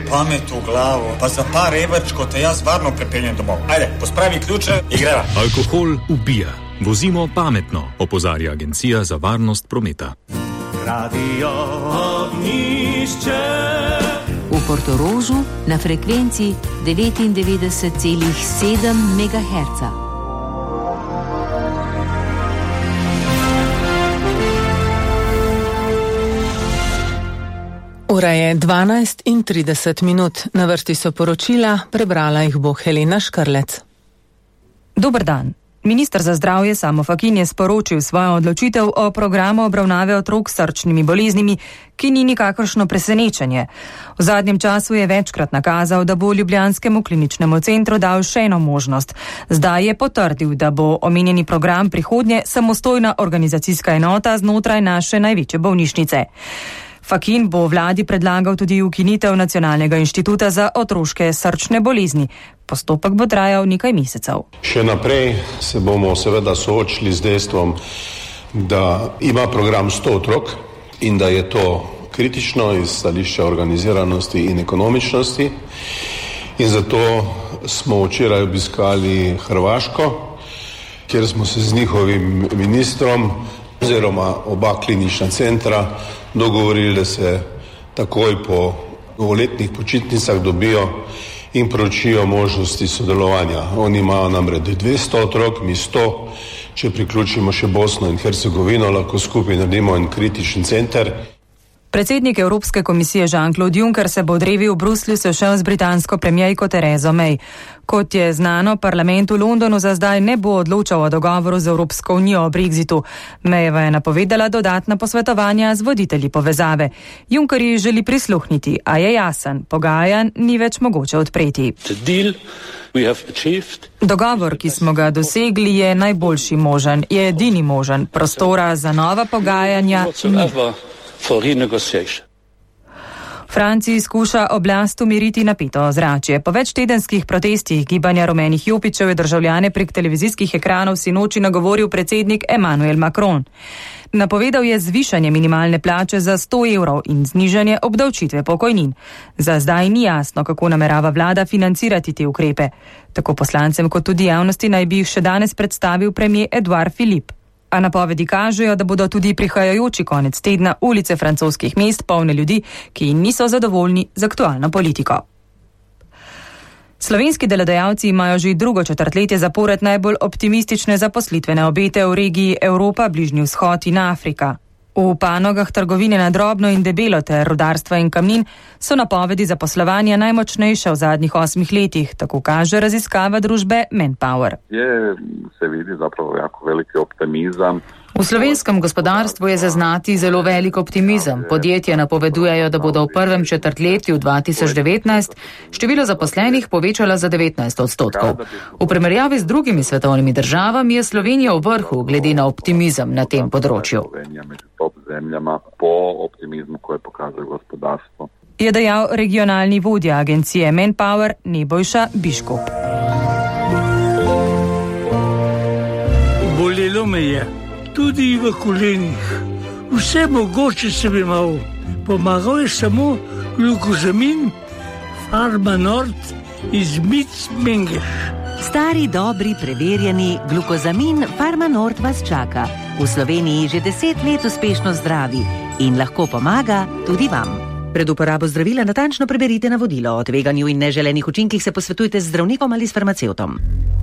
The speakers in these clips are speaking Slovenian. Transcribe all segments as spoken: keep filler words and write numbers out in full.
pamet v glavo, pa za par evrčkov te jaz varno prepeljem domov. Ajde, pospravi ključe in greva. Alkohol ubija. Vozimo pametno, opozarja Agencija za varnost prometa. Radio Ognjišče. V Portorožu na frekvenci devetindevetdeset celih sedem megaherca. Ura je dvanajst in trideset minut. Na vrsti so poročila, prebrala jih bo Helena Škrlec. Dober dan. Minister za zdravje Samo Fakin je sporočil svojo odločitev o programu obravnave otrok s srčnimi boleznimi, ki ni nikakršno presenečenje. V zadnjem času je večkrat nakazal, da bo ljubljanskemu kliničnemu centru dal še eno možnost. Zdaj je potrdil, da bo omenjeni program prihodnje samostojna organizacijska enota znotraj naše največje bolnišnice. Fakin bo vladi predlagal tudi ukinitev Nacionalnega inštituta za otroške srčne bolezni. Postopek bo trajal nekaj mesecev. Še naprej se bomo seveda soočili z dejstvom, da ima program sto otrok in da je to kritično iz stališča organiziranosti in ekonomičnosti. In zato smo včeraj obiskali Hrvaško, kjer smo se z njihovim ministrom oziroma oba klinična centra dogovorili, da se takoj po novoletnih počitnicah dobijo in proučijo možnosti sodelovanja. Oni imajo namreč dvesto otrok, mi sto, če priključimo še Bosno in Hercegovino, lahko skupaj naredimo en kritičen center. Predsednik Evropske komisije Jean-Claude Juncker se bo od revi v Bruslju sešel z britansko premijerko Terezo May. Kot je znano, parlament v Londonu za zdaj ne bo odločal o dogovoru z Evropsko unijo o Brexitu. Mayeva je napovedala dodatna posvetovanja z voditelji povezave. Juncker ji želi prisluhniti, a je jasen, pogajanj ni več mogoče odpreti. Dogovor, ki smo ga dosegli, je najboljši možen, je edini možen. Prostora za nova pogajanja ni. Franciji skuša oblast umiriti napeto ozračje. Po večtedenskih protestih gibanja rumenih jopičev je državljane prek televizijskih ekranov sinoči nagovoril predsednik Emmanuel Macron. Napovedal je zvišanje minimalne plače za sto evrov in znižanje obdavčitve pokojnin. Za zdaj ni jasno, kako namerava vlada financirati te ukrepe. Tako poslancem kot tudi javnosti naj bi jih še danes predstavil premier Edouard Philippe. A napovedi kažejo, da bodo tudi prihajajoči konec tedna ulice francoskih mest polne ljudi, ki niso zadovoljni z aktualno politiko. Slovenski delodajalci imajo že drugo četrtletje zapored najbolj optimistične zaposlitvene obete v regiji Evropa, Bližnji vzhod in Afrika. V panogah trgovine na drobno in debelo ter rudarstva in kamnin so napovedi zaposlovanja najmočnejše v zadnjih osmih letih, tako kaže raziskava družbe Manpower. Je, se vidi zapravo jako veliki optimizam. V slovenskem gospodarstvu je zaznati zelo velik optimizem. Podjetja napovedujejo, da bodo v prvem četrtletju dva tisoč devetnajst število zaposlenih povečala za devetnajst odstotkov. V primerjavi z drugimi svetovnimi državami je Slovenija v vrhu glede na optimizem na tem področju. Je dejal regionalni vodja agencije Manpower Nebojša Biškop. Bolelo me je. Tudi v kolenih. Vse mogoče sem imel. Pomagal je samo glukozamin Pharma Nord iz Mic-Mengeš. Stari, dobri, preverjeni glukozamin Pharma Nord vas čaka. V Sloveniji že deset let uspešno zdravi in lahko pomaga tudi vam. Pred uporabo zdravila natančno preberite navodilo. O tveganju in neželenih učinkih se posvetujte z zdravnikom ali s farmacevtom.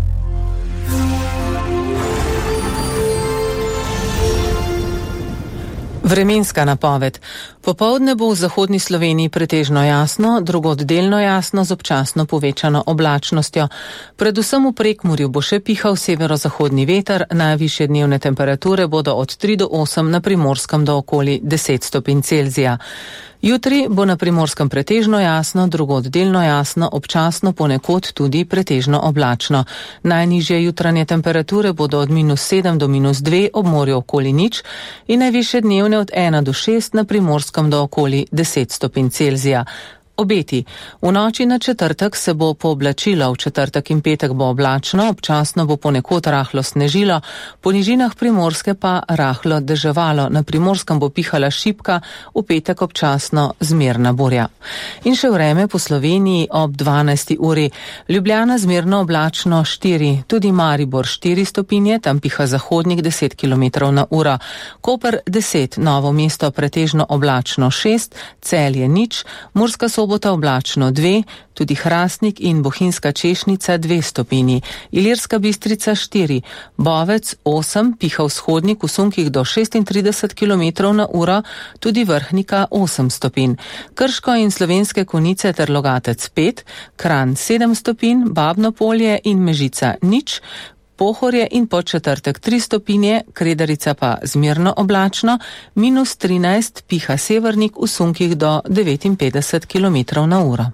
Vremenska napoved. Popoldne bo v zahodni Sloveniji pretežno jasno, drugod delno jasno z občasno povečano oblačnostjo. Predvsem v Prekmurju bo še pihal severozahodni veter, najvišje dnevne temperature bodo od tri do osem, na Primorskem do okoli deset stopinj Celzija. Jutri bo na Primorskem pretežno jasno, drugod delno jasno, občasno ponekod tudi pretežno oblačno. Najnižje jutranje temperature bodo od minus sedem do minus dve, ob morju okoli nič in najvišje dnevne od ena do šest, na Primorskem do okoli deset stopinj Celzija. Obeti. V noči na četrtek se bo pooblačilo, v četrtek in petek bo oblačno, občasno bo ponekod rahlo snežilo, po nižinah Primorske pa rahlo deževalo, na Primorskem bo pihala šibka, v petek občasno zmerna burja. In še vreme po Sloveniji ob dvanajsti uri. Ljubljana zmerno oblačno štiri, tudi Maribor štiri stopinje, tam piha zahodnik deset kilometrov na uro. Koper deset, Novo mesto pretežno oblačno šest, Celje nič, Murska Sobota oblačno dve, tudi Hrastnik in Bohinjska Češnica dve stopinji, Ilirska Bistrica štiri, Bovec osem, piha vzhodnik v sunkih do šestintrideset kilometrov na uro, tudi Vrhnika osem stopinj, Krško in Slovenske Konjice ter Logatec pet, Kranj sedem stopinj, Babno Polje in Mežica nič, Pohorje in Podčetrtek tri stopinje, Kredarica pa zmerno oblačno, minus trinajst, piha severnik v sunkih do devetinpetdeset kilometrov na uro.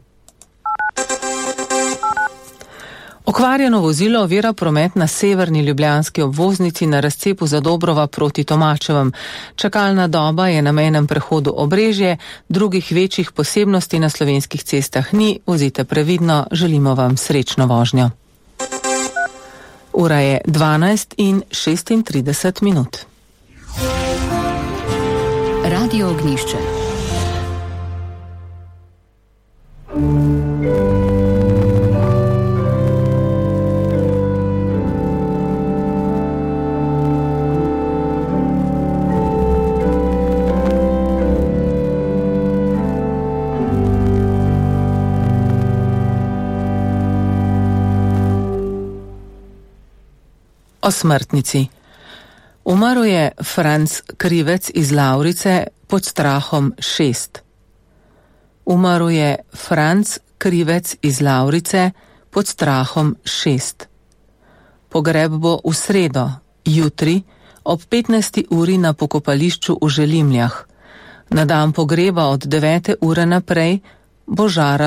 Okvarjeno vozilo ovira promet na severni ljubljanski obvoznici na razcepu Zadobrova proti Tomačevem. Čakalna doba je na mejnem prehodu Obrežje, drugih večjih posebnosti na slovenskih cestah ni, vozite previdno, želimo vam srečno vožnjo. Ura je dvanajst in šestintrideset minut. Radio Ognjišče. O smrtnici. Umrl je Franc Krivec iz Lavrice pod strahom šest. Umrl je Franc Krivec iz Lavrice pod strahom šest. Pogreb bo v sredo, jutri, ob petnajsti uri na pokopališču v Želimljah. Na dan pogreba od devete ure naprej bo žara